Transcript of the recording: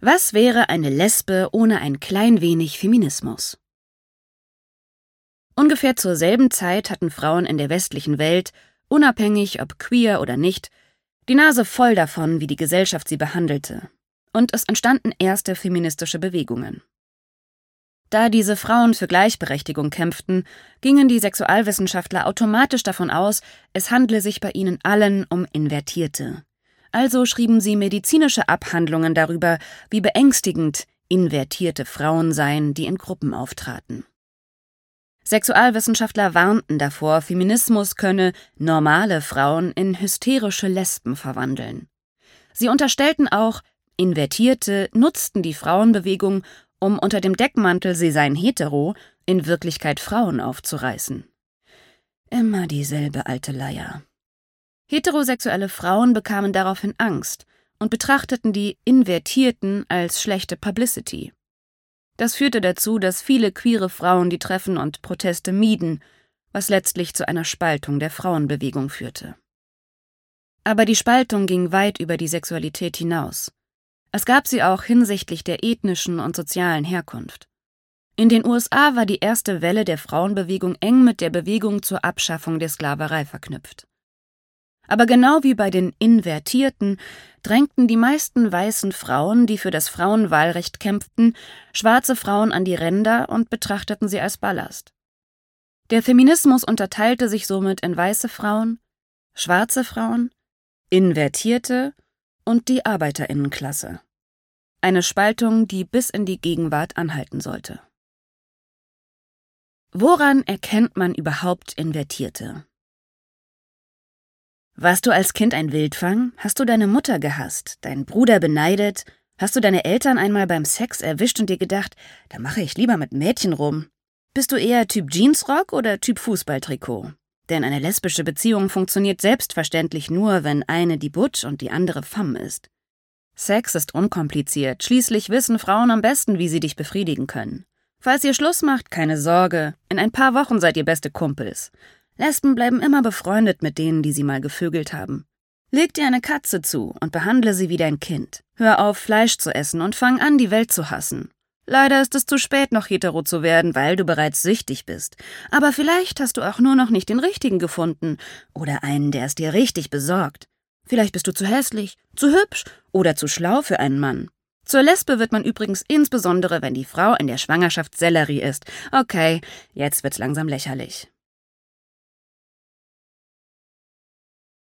Was wäre eine Lesbe ohne ein klein wenig Feminismus? Ungefähr zur selben Zeit hatten Frauen in der westlichen Welt, unabhängig ob queer oder nicht, die Nase voll davon, wie die Gesellschaft sie behandelte. Und es entstanden erste feministische Bewegungen. Da diese Frauen für Gleichberechtigung kämpften, gingen die Sexualwissenschaftler automatisch davon aus, es handle sich bei ihnen allen um Invertierte. Also schrieben sie medizinische Abhandlungen darüber, wie beängstigend invertierte Frauen seien, die in Gruppen auftraten. Sexualwissenschaftler warnten davor, Feminismus könne normale Frauen in hysterische Lesben verwandeln. Sie unterstellten auch, Invertierte nutzten die Frauenbewegung, um unter dem Deckmantel, sie seien hetero, in Wirklichkeit Frauen aufzureißen. Immer dieselbe alte Leier. Heterosexuelle Frauen bekamen daraufhin Angst und betrachteten die Invertierten als schlechte Publicity. Das führte dazu, dass viele queere Frauen die Treffen und Proteste mieden, was letztlich zu einer Spaltung der Frauenbewegung führte. Aber die Spaltung ging weit über die Sexualität hinaus. Es gab sie auch hinsichtlich der ethnischen und sozialen Herkunft. In den USA war die erste Welle der Frauenbewegung eng mit der Bewegung zur Abschaffung der Sklaverei verknüpft. Aber genau wie bei den Invertierten drängten die meisten weißen Frauen, die für das Frauenwahlrecht kämpften, schwarze Frauen an die Ränder und betrachteten sie als Ballast. Der Feminismus unterteilte sich somit in weiße Frauen, schwarze Frauen, Invertierte und die Arbeiterinnenklasse. Eine Spaltung, die bis in die Gegenwart anhalten sollte. Woran erkennt man überhaupt Invertierte? Warst du als Kind ein Wildfang? Hast du deine Mutter gehasst, deinen Bruder beneidet? Hast du deine Eltern einmal beim Sex erwischt und dir gedacht, da mache ich lieber mit Mädchen rum? Bist du eher Typ Jeansrock oder Typ Fußballtrikot? Denn eine lesbische Beziehung funktioniert selbstverständlich nur, wenn eine die Butch und die andere femme ist. Sex ist unkompliziert, schließlich wissen Frauen am besten, wie sie dich befriedigen können. Falls ihr Schluss macht, keine Sorge, in ein paar Wochen seid ihr beste Kumpels. Lesben bleiben immer befreundet mit denen, die sie mal gevögelt haben. Leg dir eine Katze zu und behandle sie wie dein Kind. Hör auf, Fleisch zu essen und fang an, die Welt zu hassen. Leider ist es zu spät, noch hetero zu werden, weil du bereits süchtig bist. Aber vielleicht hast du auch nur noch nicht den Richtigen gefunden oder einen, der es dir richtig besorgt. Vielleicht bist du zu hässlich, zu hübsch oder zu schlau für einen Mann. Zur Lesbe wird man übrigens insbesondere, wenn die Frau in der Schwangerschaft Sellerie ist. Okay, jetzt wird's langsam lächerlich.